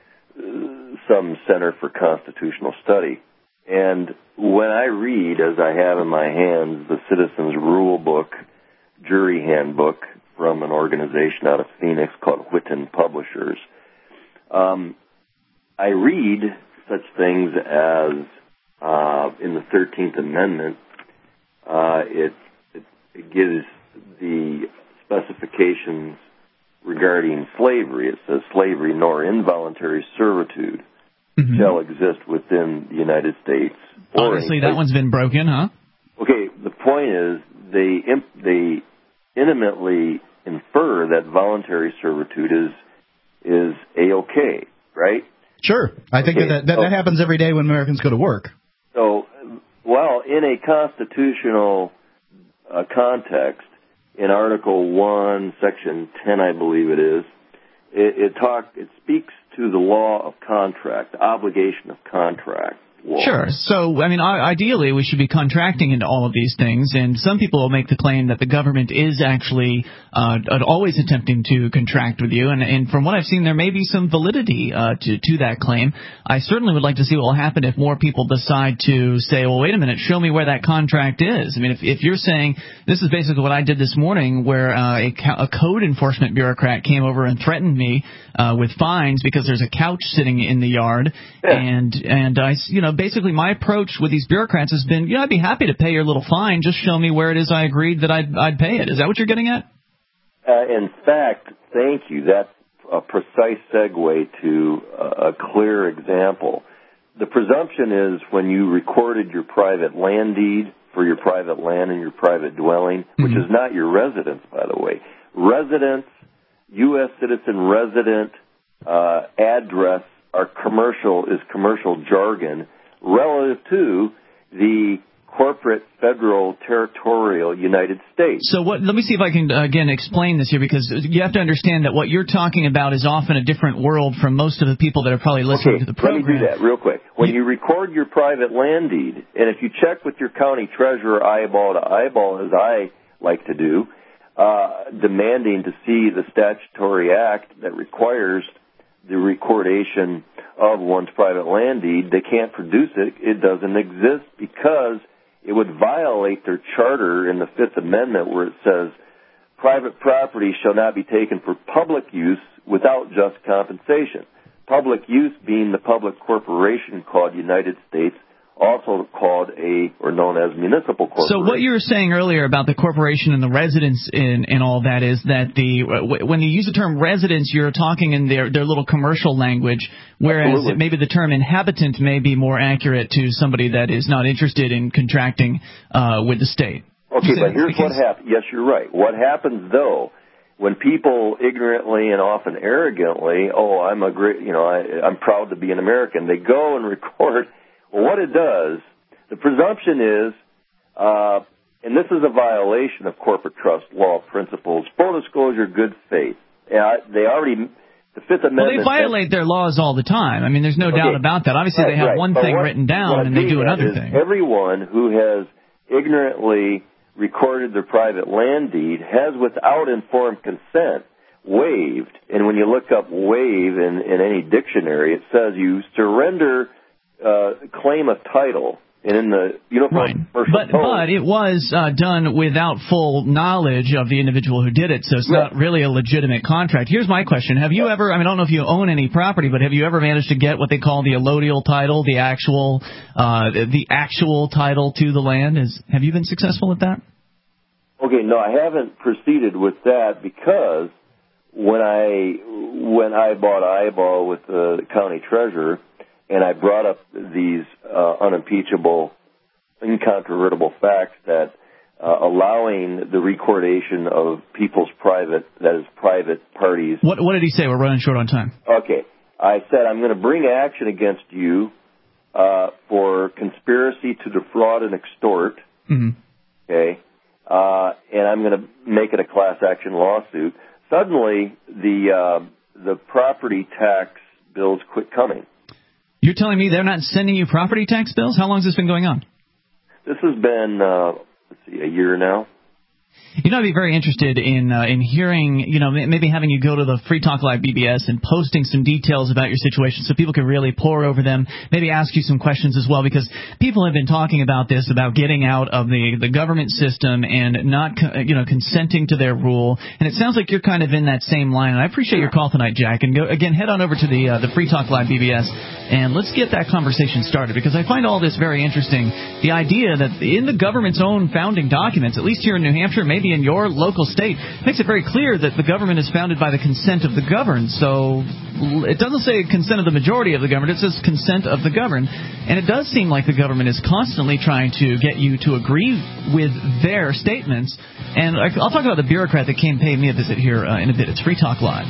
some Center for Constitutional Study. And when I read, as I have in my hands, the Citizens Rule Book, Jury Handbook from an organization out of Phoenix called Whitten Publishers, um, I read such things as uh, in the thirteenth Amendment, uh, it, it, it gives the specifications regarding slavery. It says slavery nor involuntary servitude mm-hmm. shall exist within the United States. Honestly, that one's been broken, huh? Okay, the point is they imp- they intimately infer that voluntary servitude is is A-okay, right? Sure. I think okay, that, that so, that happens every day when Americans go to work. So, well, in a constitutional uh, context, in Article one, Section ten, I believe it is, it, it talk it speaks to the law of contract, the obligation of contract law. Sure. So, I mean, ideally, we should be contracting into all of these things, and some people will make the claim that the government is actually uh, always attempting to contract with you, and, and from what I've seen, there may be some validity uh, to, to that claim. I certainly would like to see what will happen if more people decide to say, well, wait a minute, show me where that contract is. I mean, if, if you're saying, this is basically what I did this morning, where uh, a, a code enforcement bureaucrat came over and threatened me uh, with fines because there's a couch sitting in the yard, yeah. and, and I, you know, basically my approach with these bureaucrats has been, you know, I'd be happy to pay your little fine. Just show me where it is I agreed that I'd, I'd pay it. Is that what you're getting at? Uh, in fact, thank you. That's a precise segue to a, a clear example. The presumption is when you recorded your private land deed for your private land and your private dwelling, mm-hmm. which is not your residence, by the way. Residence, U S citizen resident, uh, address are commercial, is commercial jargon relative to the corporate, federal, territorial United States. So what? Let me see if I can, uh, again, explain this here, because you have to understand that what you're talking about is often a different world from most of the people that are probably listening okay, to the program. Let me do that real quick. When you, you record your private land deed, and if you check with your county treasurer eyeball to eyeball, as I like to do, uh, demanding to see the statutory act that requires the recordation of one's private land deed, they can't produce it. It doesn't exist because it would violate their charter in the Fifth Amendment where it says private property shall not be taken for public use without just compensation. Public use being the public corporation called United States also called a, or known as municipal corporation. So what you were saying earlier about the corporation and the residents in, and all that is that the when you use the term residents, you're talking in their, their little commercial language, whereas Absolutely. maybe the term inhabitant may be more accurate to somebody that is not interested in contracting uh, with the state. Okay, but here's what happens. Yes, you're right. What happens, though, when people ignorantly and often arrogantly, oh, I'm a great, you know, I, I'm proud to be an American, they go and record. Well, what it does, the presumption is, uh, and this is a violation of corporate trust law principles, full disclosure, good faith. Yeah, they already, the Fifth Amendment. Well, they violate their laws all the time. I mean, there's no okay. doubt about that. Obviously, right, they have right. one but thing what, written down and they do another thing. Everyone who has ignorantly recorded their private land deed has, without informed consent, waived. And when you look up waive in, in any dictionary, it says you surrender uh, claim of title. And in the Uniform right. Commercial but, Code, but it was uh, done without full knowledge of the individual who did it, so it's right. not really a legitimate contract. Here's my question. Have you ever, I mean, I don't know if you own any property, but have you ever managed to get what they call the allodial title, the actual uh, the actual title to the land? Is Have you been successful at that? Okay, no, I haven't proceeded with that because when I when I bought eyeball with the county treasurer, and I brought up these uh, unimpeachable, incontrovertible facts that uh, allowing the recordation of people's private, that is private parties. What, what did he say? We're running short on time. Okay. I said I'm going to bring action against you uh, for conspiracy to defraud and extort. Mm-hmm. Okay. Uh, and I'm going to make it a class action lawsuit. Suddenly, the uh, the property tax bills quit coming. You're telling me they're not sending you property tax bills? How long has this been going on? This has been, uh, let's see, a year now. You know, I'd be very interested in uh, in hearing, you know, maybe having you go to the Free Talk Live B B S and posting some details about your situation so people can really pore over them, maybe ask you some questions as well, because people have been talking about this, about getting out of the, the government system and not, you know, consenting to their rule. And it sounds like you're kind of in that same line. And I appreciate your call tonight, Jack. And go, again, head on over to the uh, the Free Talk Live B B S and let's get that conversation started, because I find all this very interesting. The idea that in the government's own founding documents, at least here in New Hampshire, maybe in your local state, makes it very clear that the government is founded by the consent of the governed. So it doesn't say consent of the majority of the governed, it says consent of the governed. And it does seem like the government is constantly trying to get you to agree with their statements. And I'll talk about the bureaucrat that came pay me a visit here uh, in a bit. It's Free Talk Live.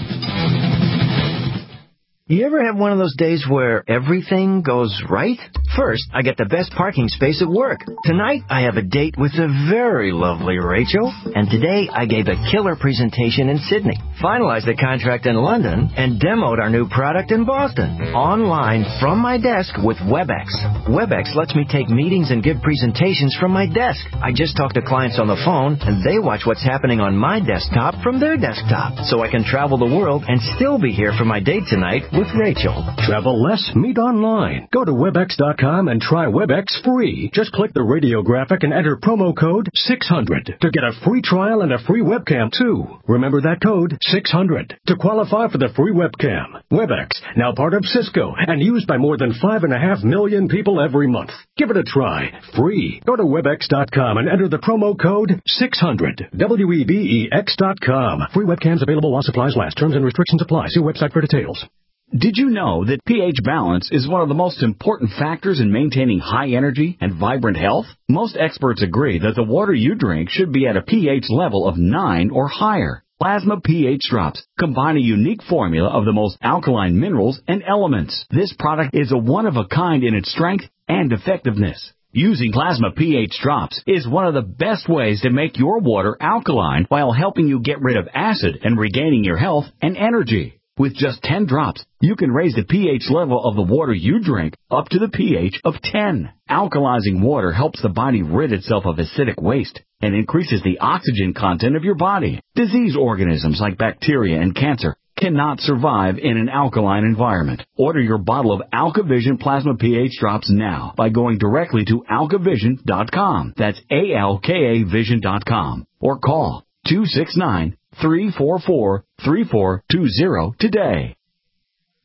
You ever have one of those days where everything goes right? First, I get the best parking space at work. Tonight, I have a date with the very lovely Rachel. And today, I gave a killer presentation in Sydney, finalized the contract in London, and demoed our new product in Boston. Online from my desk with WebEx. WebEx lets me take meetings and give presentations from my desk. I just talk to clients on the phone, and they watch what's happening on my desktop from their desktop. So I can travel the world and still be here for my date tonight with Rachel. Travel less, meet online. Go to webex dot com and try WebEx free. Just click the radio graphic and enter promo code six hundred to get a free trial and a free webcam too. Remember that code, six hundred, to qualify for the free webcam. WebEx, now part of Cisco and used by more than five and a half million people every month. Give it a try. Free. Go to webex dot com and enter the promo code six hundred. W E B E X dot com. Free webcams available while supplies last. Terms and restrictions apply. See website for details. Did you know that pH balance is one of the most important factors in maintaining high energy and vibrant health? Most experts agree that the water you drink should be at a pH level of nine or higher. Plasma pH Drops combine a unique formula of the most alkaline minerals and elements. This product is a one-of-a-kind in its strength and effectiveness. Using Plasma pH Drops is one of the best ways to make your water alkaline while helping you get rid of acid and regaining your health and energy. With just ten drops, you can raise the pH level of the water you drink up to the pH of ten. Alkalizing water helps the body rid itself of acidic waste and increases the oxygen content of your body. Disease organisms like bacteria and cancer cannot survive in an alkaline environment. Order your bottle of AlkaVision Plasma pH Drops now by going directly to alkavision dot com. That's A L K A vision dot com. Or call two six nine, three four four, three four two zero today.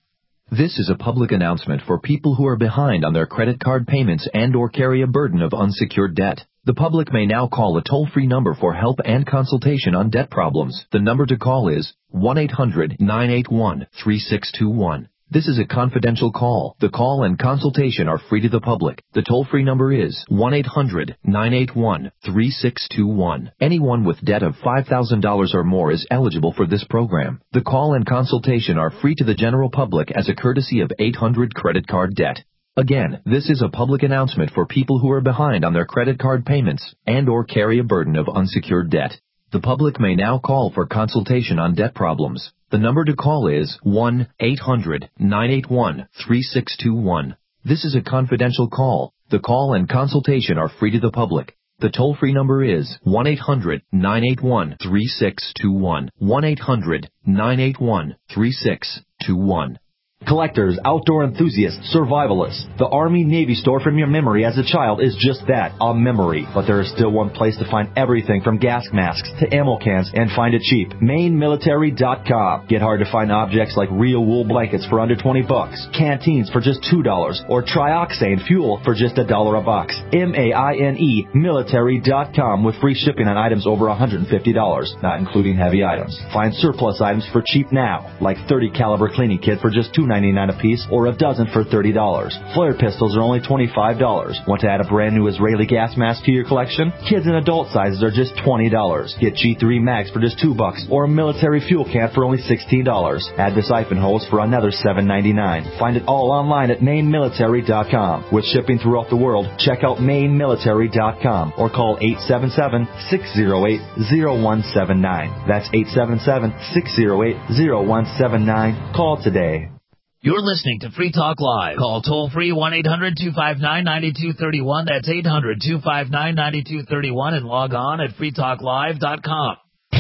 This is a public announcement for people who are behind on their credit card payments and or carry a burden of unsecured debt. The public may now call a toll-free number for help and consultation on debt problems. The number to call is one eight hundred nine eight one three six two one. This is a confidential call. The call and consultation are free to the public. The toll-free number is one eight hundred nine eight one three six two one. Anyone with debt of five thousand dollars or more is eligible for this program. The call and consultation are free to the general public as a courtesy of eight hundred credit card debt. Again, this is a public announcement for people who are behind on their credit card payments and or carry a burden of unsecured debt. The public may now call for consultation on debt problems. The number to call is one eight hundred nine eight one three six two one. This is a confidential call. The call and consultation are free to the public. The toll-free number is one eight hundred nine eight one three six two one. one eight hundred nine eight one three six two one. Collectors, outdoor enthusiasts, survivalists. The Army-Navy store from your memory as a child is just that, a memory. But there is still one place to find everything from gas masks to ammo cans and find it cheap. Maine Military dot com. Get hard-to-find objects like real wool blankets for under twenty bucks, canteens for just two dollars, or trioxane fuel for just a dollar a box. M A I N E Military dot com with free shipping on items over one hundred fifty dollars, not including heavy items. Find surplus items for cheap now, like thirty caliber cleaning kit for just two dollars and ninety-nine cents a piece, or a dozen for thirty dollars. Flare pistols are only twenty-five dollars. Want to add a brand new Israeli gas mask to your collection? Kids and adult sizes are just twenty dollars. Get G three Mags for just two bucks, or a military fuel can for only sixteen dollars. Add the siphon hose for another seven ninety-nine. Find it all online at Maine Military dot com. With shipping throughout the world, check out Maine Military dot com or call eight seven seven, six zero eight, zero one seven nine. That's eight seven seven, six zero eight, zero one seven nine. Call today. You're listening to Free Talk Live. Call toll-free one eight hundred two five nine nine two three one. That's eight hundred two five nine nine two three one, and log on at free talk live dot com.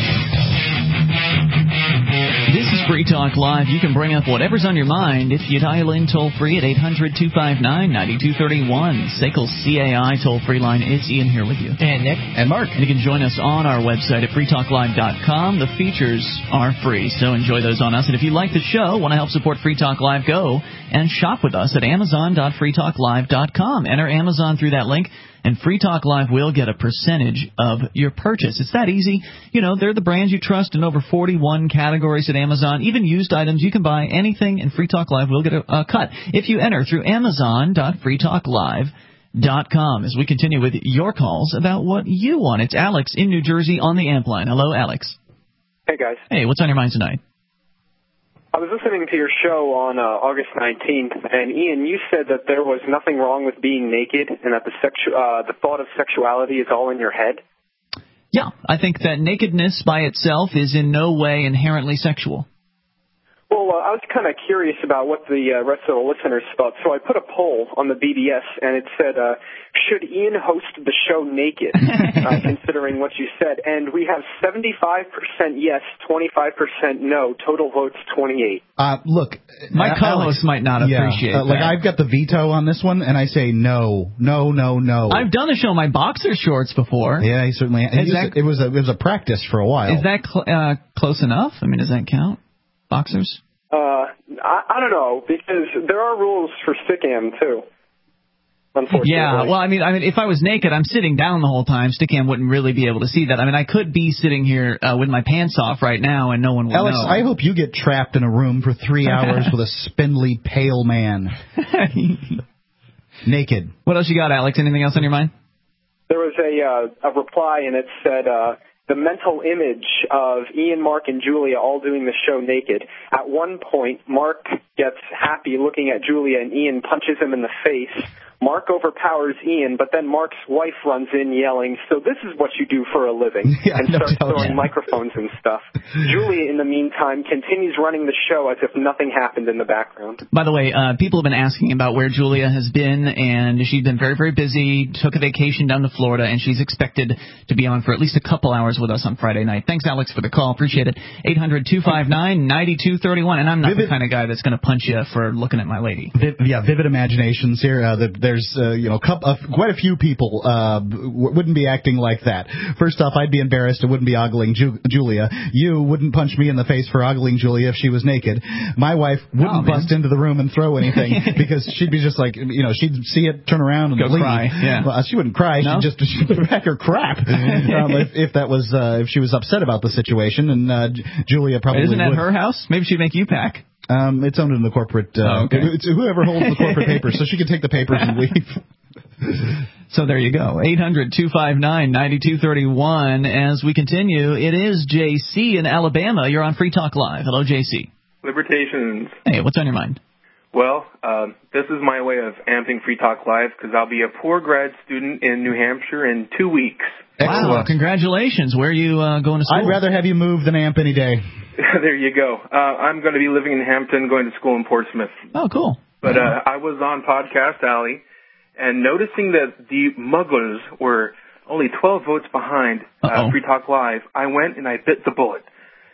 This is Free Talk Live. You can bring up whatever's on your mind if you dial in toll-free at eight hundred two five nine nine two three one. S A C L C A I toll-free line. It's Ian here with you. And Nick. And Mark. And you can join us on our website at free talk live dot com. The features are free, so enjoy those on us. And if you like the show, want to help support Free Talk Live, go and shop with us at amazon dot free talk live dot com. Enter Amazon through that link, and Free Talk Live will get a percentage of your purchase. It's that easy. You know, they're the brands you trust in over forty-one categories at Amazon. Even used items, you can buy anything, and Free Talk Live will get a, a cut if you enter through amazon dot free talk live dot com. As we continue with your calls about what you want. It's Alex in New Jersey on the amp line. Hello, Alex. Hey, guys. Hey, what's on your mind tonight? I was listening to your show on uh, August nineteenth, and Ian, you said that there was nothing wrong with being naked and that the sexu- uh, the thought of sexuality is all in your head. Yeah, I think that nakedness by itself is in no way inherently sexual. Well, uh, I was kind of curious about what the uh, rest of the listeners thought, so I put a poll on the B B S, and it said, uh, should Ian host the show naked, uh, considering what you said? And we have seventy-five percent yes, twenty-five percent no, total votes twenty-eight. Uh, look, my co-host might not yeah, appreciate uh, that. Like, I've got the veto on this one, and I say no, no, no, no. I've done the show in my boxer shorts before. Yeah, he certainly has. That, it, was a, it was a practice for a while. Is that cl- uh, close enough? I mean, does that count? Boxers? Uh, I, I don't know, because there are rules for Stickam, too. Unfortunately. Yeah, well, I mean, I mean, if I was naked, I'm sitting down the whole time. Stickam wouldn't really be able to see that. I mean, I could be sitting here uh, with my pants off right now, and no one would Alex, know. I hope you get trapped in a room for three hours with a spindly, pale man. Naked. What else you got, Alex? Anything else on your mind? There was a, uh, a reply, and it said, uh, the mental image of Ian, Mark, and Julia all doing the show naked. At one point, Mark gets happy looking at Julia, and Ian punches him in the face. Mark overpowers Ian, but then Mark's wife runs in yelling, so this is what you do for a living, yeah, and no starts doubt. throwing microphones and stuff. Julia, in the meantime, continues running the show as if nothing happened in the background. By the way, uh, people have been asking about where Julia has been, and she's been very, very busy, took a vacation down to Florida, and she's expected to be on for at least a couple hours with us on Friday night. Thanks, Alex, for the call. Appreciate it. eight hundred two five nine nine two three one, and I'm not Vivid. the kind of guy that's going to punch you for looking at my lady. Yeah, vivid imaginations here. Uh, the, there's uh, you know cup, uh, quite a few people uh, w- wouldn't be acting like that. First off, I'd be embarrassed and wouldn't be ogling Ju- Julia. You wouldn't punch me in the face for ogling Julia if she was naked. My wife wouldn't Oh, bust into the room and throw anything because she'd be just like, you know, she'd see it, turn around, and Go leave. cry, yeah. Well, she wouldn't cry. No? She'd just she'd pack her crap um, if, if that was uh, if she was upset about the situation. And uh, J- Julia probably Isn't that would. her house? Maybe she'd make you pack. Um, it's owned in the corporate. Uh, Oh, okay. It's whoever holds the corporate papers, so she can take the papers and leave. So there you go. eight hundred two five nine nine two three one. As we continue, it is J C in Alabama. You're on Free Talk Live. Hello, J C. Libertations. Hey, what's on your mind? Well, um, this is my way of amping Free Talk Live because I'll be a poor grad student in New Hampshire in two weeks. Wow, congratulations. Where are you uh, going to school? I'd rather have you move than amp any day. There you go. Uh, I'm going to be living in Hampton, going to school in Portsmouth. Oh, cool. But uh, I was on Podcast Alley, and noticing that the Muggles were only twelve votes behind uh, Free Talk Live, I went and I bit the bullet.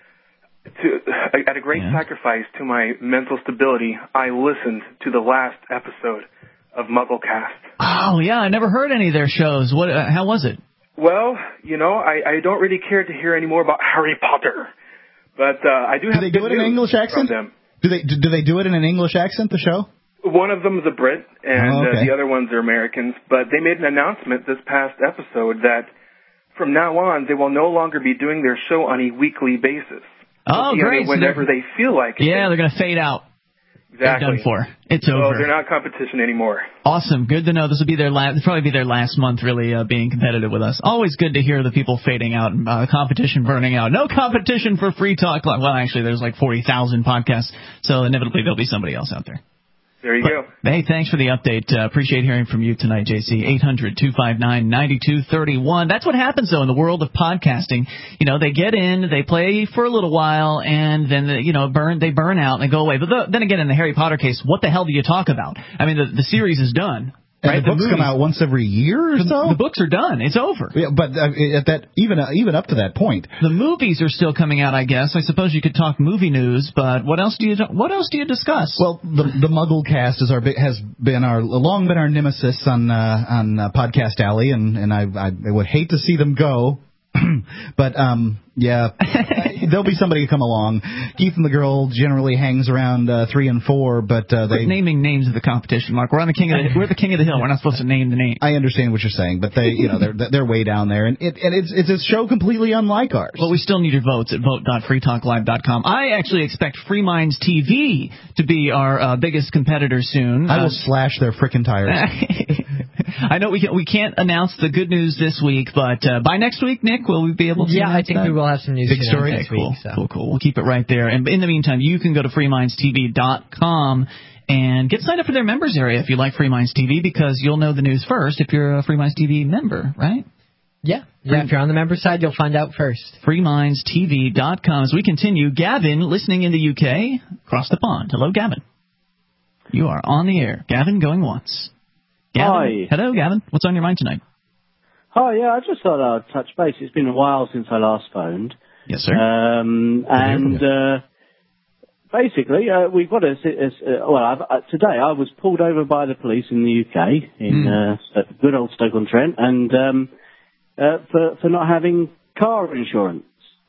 To, at a great yeah. sacrifice to my mental stability, I listened to the last episode of MuggleCast. Oh, yeah, I never heard any of their shows. What? Uh, how was it? Well, you know, I, I don't really care to hear any more about Harry Potter. But uh, I do have Do they do it in an English accent? Them. Do they do they do it in an English accent, the show? One of them is a Brit, and oh, okay. uh, the other ones are Americans. But they made an announcement this past episode that from now on they will no longer be doing their show on a weekly basis. Oh, great. Whenever so they feel like it. Yeah, they're going to fade out. Exactly. They're done for. It's so over. They're not competition anymore. Awesome. Good to know. This will be their last, probably be their last month really uh, being competitive with us. Always good to hear the people fading out and uh, competition burning out. No competition for Free Talk Live. Well, actually, there's like forty thousand podcasts, so inevitably there'll be somebody else out there. There you but, go. Hey, thanks for the update. Uh, appreciate hearing from you tonight, J C. eight hundred two five nine nine two three one. That's what happens, though, in the world of podcasting. You know, they get in, they play for a little while, and then, they, you know, burn they burn out and they go away. But the, then again, in the Harry Potter case, what the hell do you talk about? I mean, the, the series is done. And right? the books the come out once every year or the, so? The books are done. It's over. Yeah, but uh, at that even uh, even up to that point, the movies are still coming out. I guess. I suppose you could talk movie news, but what else do you what else do you discuss? Well, the the Muggle cast is our has been our long been our nemesis on uh, on uh, Podcast Alley, and and I I would hate to see them go. But, um, yeah, there'll be somebody who come along. Keith and the Girl generally hangs around uh, three and four, but uh, they... Quit naming names of the competition, Mark. We're on the king of the, we're the king of the hill. We're not supposed to name the name. I understand what you're saying, but they, you know, they're they're way down there, and it and it's it's a show completely unlike ours. Well, we still need your votes at vote dot free talk live dot com. I actually expect Free Minds T V to be our uh, biggest competitor soon. I will uh, slash their frickin' tires. I know we can, we can't announce the good news this week, but uh, by next week, Nick, will we be able to? Yeah, I think that? we will have some news. Big story. Next cool, week, so. cool, cool. We'll keep it right there. And in the meantime, you can go to free minds t v dot com and get signed up for their members area if you like Free Minds T V, because you'll know the news first if you're a Free Minds T V member, right? Yeah, yeah. If you're on the member side, you'll find out first. free minds t v dot com. As we continue, Gavin, listening in the U K, across the pond. Hello, Gavin. You are on the air. Gavin, going once. Gavin. Hi. Hello, Gavin. What's on your mind tonight? Hi, yeah, I just thought I'd touch base. It's been a while since I last phoned. Yes, sir. Um, and uh, basically, uh, we've got a, a, a well, I've, uh, today I was pulled over by the police in the U K, in mm. uh, good old Stoke-on-Trent, and um, uh, for, for not having car insurance.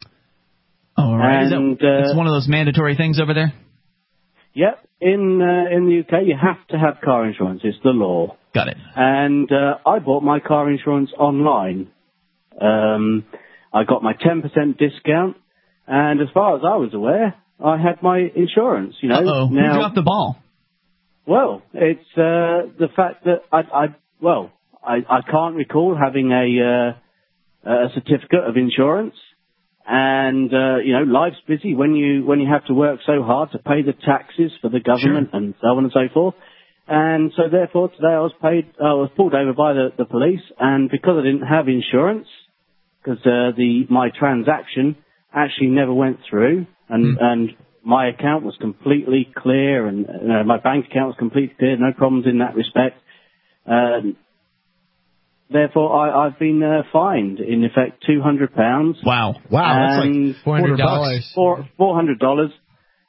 All right. And, Is that, uh, it's one of those mandatory things over there? Yep. In uh, in the U K, you have to have car insurance. It's the law. Got it. And uh, I bought my car insurance online. Um, I got my ten percent discount, and as far as I was aware, I had my insurance. You know, Uh-oh. now, Who dropped the ball? Well, it's uh, the fact that I, I well, I, I can't recall having a uh, a certificate of insurance. And, uh, you know, life's busy when you, when you have to work so hard to pay the taxes for the government sure. and so on and so forth. And so therefore today I was paid, I was pulled over by the, the police, and because I didn't have insurance, because, uh, the, my transaction actually never went through, and, mm. and my account was completely clear, and, uh, my bank account was completely clear, no problems in that respect. Um, Therefore, I, I've been uh, fined, in effect, two hundred pounds. Wow. Wow, that's like four hundred dollars. Four, four hundred dollars.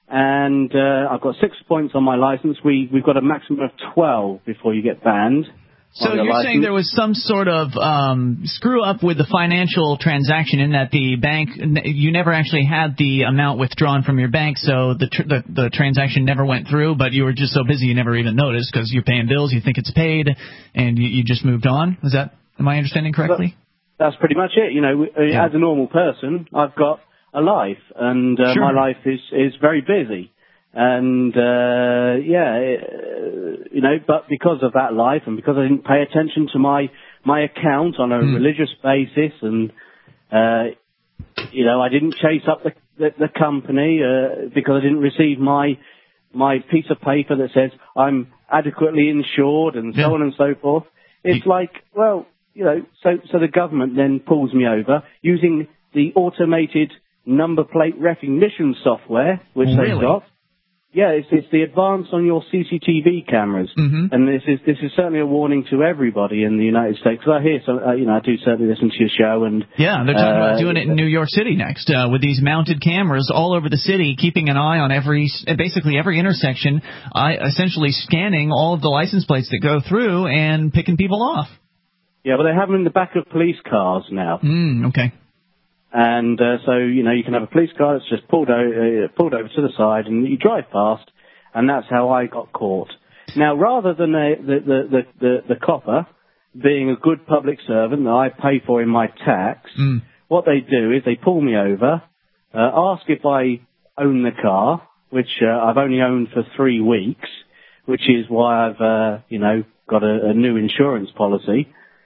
and uh, I've got six points on my license. We we've got a maximum of twelve before you get banned. So you're license. saying there was some sort of um, screw up with the financial transaction in that the bank, you never actually had the amount withdrawn from your bank, so the tr- the, the transaction never went through, but you were just so busy you never even noticed because you're paying bills, you think it's paid, and you, you just moved on? Is that, am I understanding correctly? That's pretty much it. You know, Yeah. as a normal person, I've got a life, and uh, Sure. my life is, is very busy. And, uh, yeah, it, you know, but because of that life and because I didn't pay attention to my, my account on a Mm. religious basis and, uh, you know, I didn't chase up the, the, the company, uh, because I didn't receive my, my piece of paper that says I'm adequately insured and so Yeah. on and so forth. It's like, well, you know, so, so the government then pulls me over using the automated number plate recognition software, which Really? they've got. Yeah, it's, it's the advance on your C C T V cameras, mm-hmm. and this is this is certainly a warning to everybody in the United States. Because I hear, so uh, you know, I do certainly listen to your show, and Yeah, they're talking uh, about doing it in New York City next, uh, with these mounted cameras all over the city, keeping an eye on every, basically every intersection, I, essentially scanning all of the license plates that go through and picking people off. Yeah, but they have them in the back of police cars now. Mm, okay. And uh, so, you know, you can have a police car that's just pulled, o- uh, pulled over to the side and you drive past, and that's how I got caught. Now, rather than a, the, the, the, the, the copper being a good public servant that I pay for in my tax, mm. what they do is they pull me over, uh, ask if I own the car, which uh, I've only owned for three weeks, which is why I've, uh, you know, got a, a new insurance policy.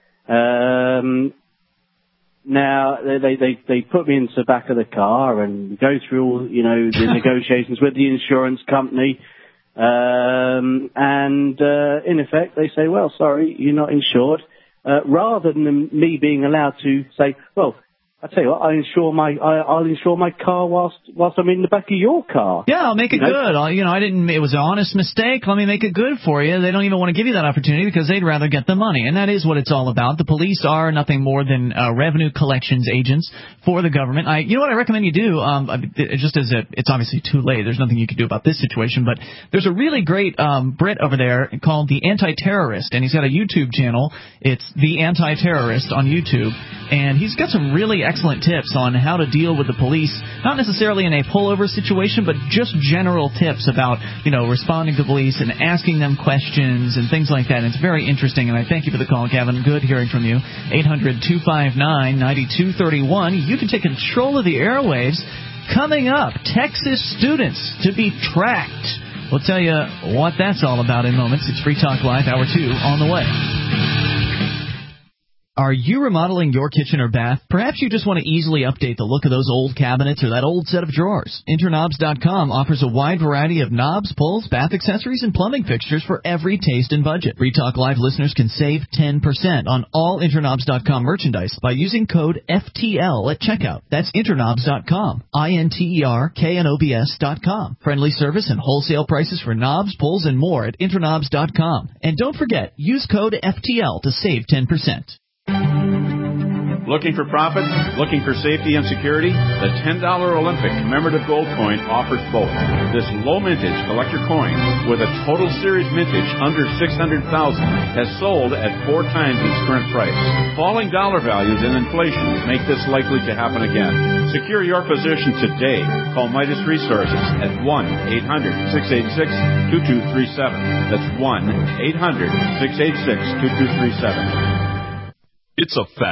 Um, Now, they, they, they, they put me into the back of the car and go through all, you know, the negotiations with the insurance company. Um, and, uh, in effect, they say, well, sorry, you're not insured. Uh, rather than me being allowed to say, well, I tell you what, I insure my, I, I'll insure my car whilst, whilst I'm in the back of your car. Yeah, I'll make it You know? good. I'll, you know, I didn't, it was an honest mistake. Let me make it good for you. They don't even want to give you that opportunity because they'd rather get the money. And that is what it's all about. The police are nothing more than uh, revenue collections agents for the government. I, you know what I recommend you do? Um, just as a, it's obviously too late. There's nothing you can do about this situation, but there's a really great um, Brit over there called The Anti-Terrorist, and he's got a YouTube channel. It's The Anti-Terrorist on YouTube, and he's got some really excellent tips on how to deal with the police, not necessarily in a pullover situation, but just general tips about, you know, responding to police and asking them questions and things like that. And it's very interesting, and I thank you for the call, Kevin. Good hearing from you. eight hundred two five nine nine two three one. You can take control of the airwaves. Coming up, Texas students to be tracked. We'll tell you what that's all about in moments. It's Free Talk Live, Hour two, on the way. Are you remodeling your kitchen or bath? Perhaps you just want to easily update the look of those old cabinets or that old set of drawers. Interknobs dot com offers a wide variety of knobs, pulls, bath accessories, and plumbing fixtures for every taste and budget. Free Talk Live listeners can save ten percent on all Interknobs dot com merchandise by using code F T L at checkout. That's Interknobs dot com. I N T E R K N O B S dot com. Friendly service and wholesale prices for knobs, pulls, and more at Interknobs dot com. And don't forget, use code F T L to save ten percent. Looking for profit? Looking for safety and security? The ten dollar Olympic commemorative gold coin offers both. This low mintage collector coin with a total series mintage under six hundred thousand has sold at four times its current price. Falling dollar values and inflation make this likely to happen again. Secure your position today. Call Midas Resources at one eight hundred six eight six two two three seven. That's one eight hundred six eight six two two three seven. It's a fact.